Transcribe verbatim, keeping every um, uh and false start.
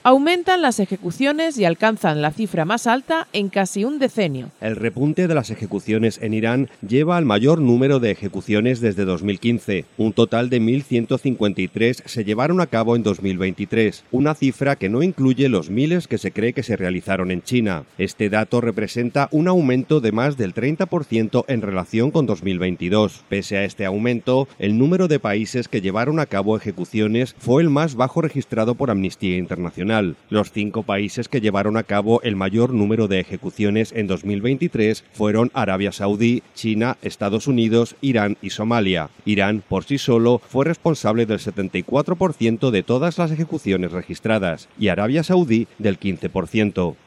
Aumentan las ejecuciones y alcanzan la cifra más alta en casi un decenio. El repunte de las ejecuciones en Irán lleva al mayor número de ejecuciones desde dos mil quince. Un total de mil ciento cincuenta y tres se llevaron a cabo en dos mil veintitrés, una cifra que no incluye los miles que se cree que se realizaron en China. Este dato representa un aumento de más del treinta por ciento en relación con dos mil veintidós. Pese a este aumento, el número de países que llevaron a cabo ejecuciones fue el más bajo registrado por Amnistía Internacional. Los cinco países que llevaron a cabo el mayor número de ejecuciones en dos mil veintitrés fueron Arabia Saudí, China, Estados Unidos, Irán y Somalia. Irán, por sí solo, fue responsable del setenta y cuatro por ciento de todas las ejecuciones registradas y Arabia Saudí del quince por ciento.